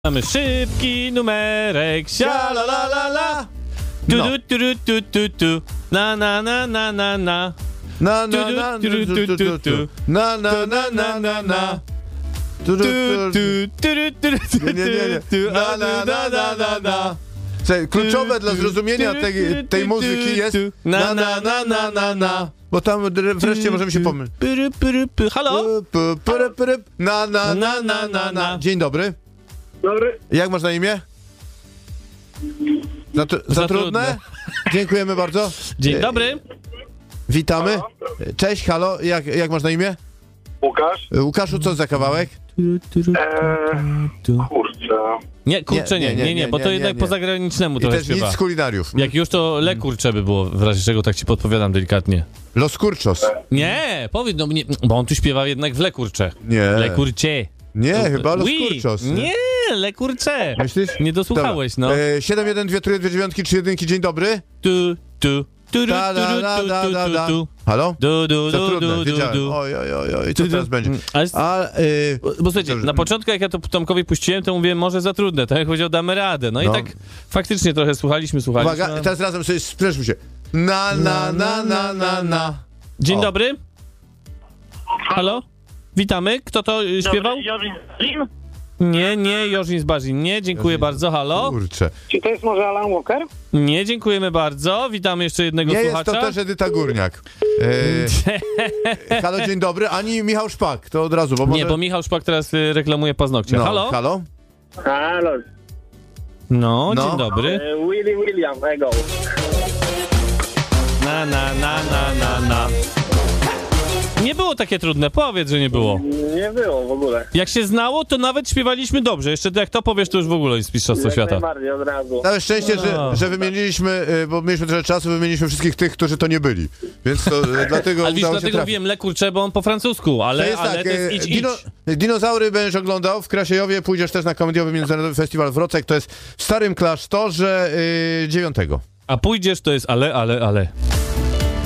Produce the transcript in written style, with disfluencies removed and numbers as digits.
Mamy szybki numerek, sia la la la la. Tu No. tu tu tu tu tu. Na na na na na na. Na na na na na na na na na. Tu tu tu tu tu Nie. Na na na na na na. Słuchaj, kluczowe dla zrozumienia tej muzyki jest na na na na na na. Bo tam wreszcie możemy się pomylić. Halo? Na na na na na na. Dzień dobry. Dobry. Jak masz na imię? Za trudne? Dziękujemy bardzo. Dzień dobry. Witamy. Cześć, halo. Jak masz na imię? Łukasz? Łukaszu, co za kawałek? Kurczę. Nie, kurczę, nie, bo to jednak po zagranicznemu I trochę też nic śpiewa. z kulinariów. Jak już to le kurcze by było, w razie czego tak ci podpowiadam delikatnie. Los Curchos. Nie, powiedz, no nie, bo on tu śpiewa jednak w le kurcze. Nie. Le kurcie. Nie, chyba Los Oui. Curchos. Nie, le kurcze. Myślisz? Nie dosłuchałeś, no. 7122939, dzień dobry. Tu, tu, tu, tu, Da, da, tu, da, tu, da, da. tu, tu. Halo? Du, Za du, trudne, du, du, wiedziałem. du. Oj, co teraz będzie? Ale bo słuchajcie, Dobrze. na początku jak ja to Tomkowi puściłem, to mówię, może za trudne, tak jak powiedział, damy radę. No i No. tak faktycznie trochę słuchaliśmy. Uwaga, No. teraz razem sobie sprężmy się. Na, na, na, na, na, na. Dzień O. dobry. Halo? Witamy. Kto to śpiewał? Jorzin? Nie, Jorzin z Barzin. Nie, dziękuję bardzo. Halo? Kurczę. Czy to jest może Alan Walker? Nie, dziękujemy bardzo. Witamy jeszcze jednego Nie jest słuchacza. to też Edyta Górniak. Halo, dzień dobry. Ani Michał Szpak, to od razu, bo może... Nie, bo Michał Szpak teraz reklamuje paznokcie. No, Halo? halo? Halo. No, No. dzień dobry. Willy William, Ego. Na. Nie było takie trudne, powiedz, że nie było. Nie było w ogóle. Jak się znało, to nawet śpiewaliśmy dobrze. Jeszcze jak to powiesz, to już w ogóle jest mistrzostwo Jak świata. najbardziej od razu. Całe szczęście, No. że wymieniliśmy, bo mieliśmy trochę czasu, wymieniliśmy wszystkich tych, którzy to nie byli. Więc to dlatego Ale widzisz, udało się dlatego trafić. mówiłem le kurcze, bo on po francusku, To ale jest tak, to jest idź. dinozaury będziesz oglądał w Krasiejowie, pójdziesz też na komediowy międzynarodowy festiwal Wrocek, to jest w Starym Klasztorze 9. A pójdziesz, to jest ale.